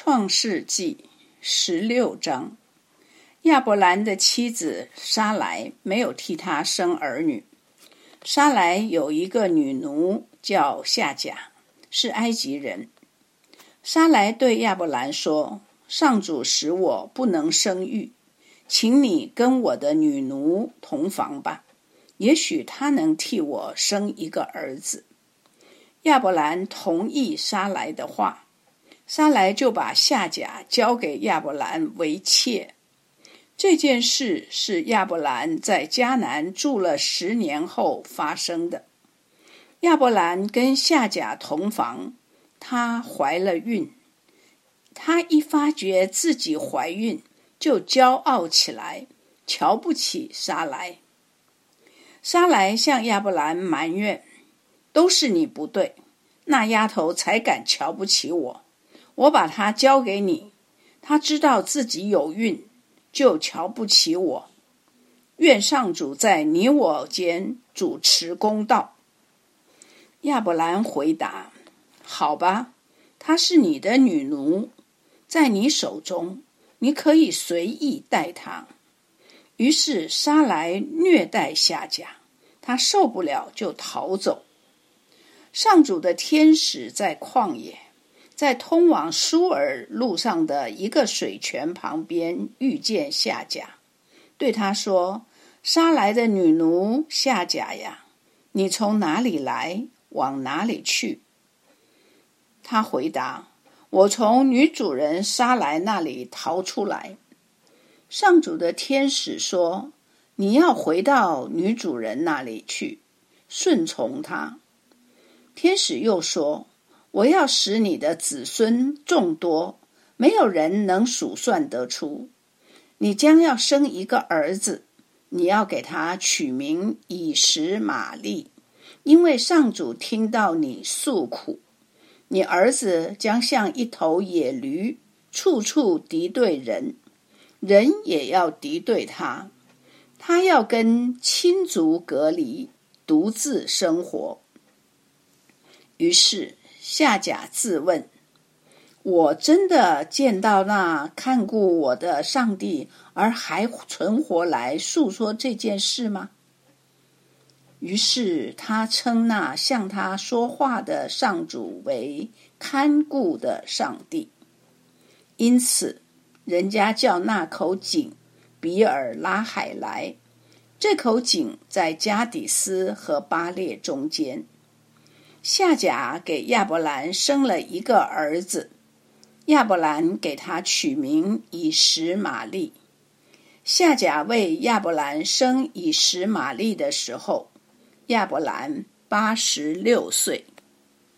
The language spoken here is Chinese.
创世纪16章，亚伯兰的妻子撒莱没有替他生儿女。撒莱有一个女奴叫夏甲，是埃及人。撒莱对亚伯兰说：上主使我不能生育，请你跟我的女奴同房吧，也许她能替我生一个儿子。亚伯兰同意撒莱的话，撒莱就把夏甲交给亚伯兰为妾。这件事是亚伯兰在迦南住了10年后发生的。亚伯兰跟夏甲同房，她怀了孕。她一发觉自己怀孕，就骄傲起来，瞧不起撒莱。撒莱向亚伯兰埋怨：都是你不对，那丫头才敢瞧不起我，我把她交给你，她知道自己有孕，就瞧不起我。愿上主在你我间主持公道。亚伯兰回答：好吧，她是你的女奴，在你手中，你可以随意待她。于是撒莱虐待夏甲，她受不了就逃走。上主的天使在旷野，在通往舒尔路上的一个水泉旁边遇见夏甲，对他说：撒莱的女奴夏甲呀，你从哪里来，往哪里去？他回答：我从女主人撒莱那里逃出来。上主的天使说：你要回到女主人那里去，顺从她。天使又说：我要使你的子孙众多，没有人能数算得出。你将要生一个儿子，你要给他取名以实玛利，因为上主听到你诉苦。你儿子将像一头野驴，处处敌对人，人也要敌对他。他要跟亲族隔离，独自生活。于是夏甲自问：我真的见到那看顾我的上帝，而还存活来诉说这件事吗？于是他称那向他说话的上主为看顾的上帝。因此人家叫那口井比尔拉海莱。这口井在加底斯和巴列中间。夏甲给亚伯兰生了一个儿子，亚伯兰给他取名以实玛利。夏甲为亚伯兰生以实玛利的时候，亚伯兰86岁。